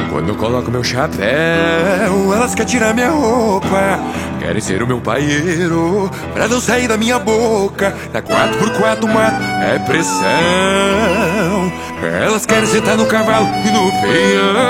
Quando eu coloco meu chapéu, elas querem tirar minha roupa. Querem ser o meu paieiro, pra não sair da minha boca. Na 4x4 mato é pressão. Elas querem sentar no cavalo e no peão.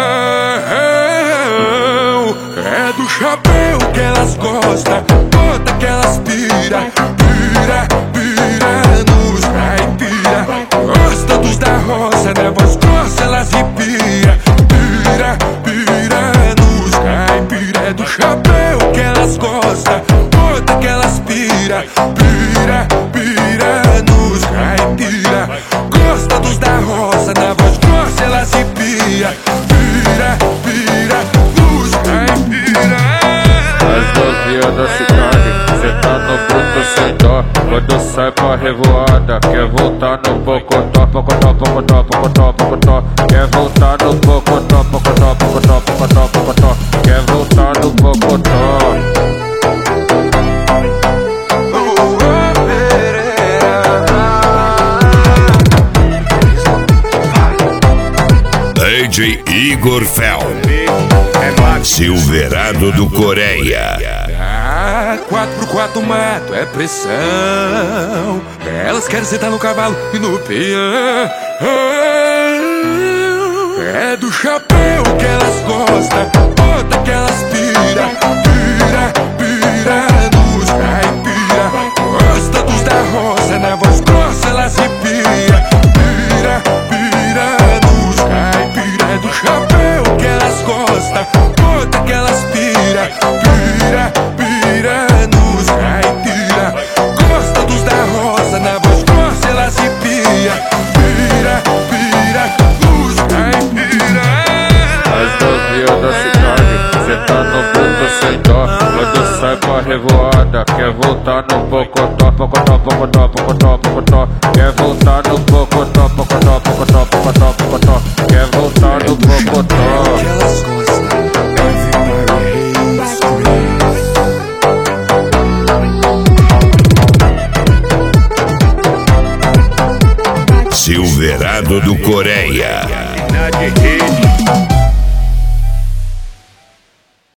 É do chapéu que elas gostam, bota que elas pira. Pira, pira nos caipira. Gosta dos da roça, na voz grossa elas repira. Pira, pira nos caipira. É do chapéu que elas gostam, bota que elas pira. Pira, pira nos caipira. Gosta dos da roça, na voz grossa elas repira. Pira, pira nos caipira. As novinhas da cidade, cê tá no bruto sem dó. Quando sai pra revoada, quer voltar no pocotó. Pocotó, pocotó, pocotó, pocotó. Quer voltar no pocotó, pocotó, pocotó, pocotó, pocotó. Quer voltar no pocotó. DJ Igor Fel, Silverado do Coreia. 4x4 mato é pressão. Elas querem sentar no cavalo e no peão. É do chapéu que elas gostam, bota que elas pira. Pira, pira nos caipira. Gosta dos da roça, na voz grossa elas repira. Pira, pira nos caipira. É do chapéu que elas gostam, bota que elas pira. Pira, pira nos caipira. Gosta dos da roça, na voz grossa elas repira. Pira, pira nos caipira. As novinhas da cidade, cê tá no bruto sem dó. Quando sai pra revoada, quer voltar no pocotó. Pocotó, pocotó, pocotó, pocotó. Quer voltar no pocotó, pocotó, pocotó, pocotó, pocotó. Quer voltar no pocotó. Que elas gostam, everybody hates Silverado do Coreia.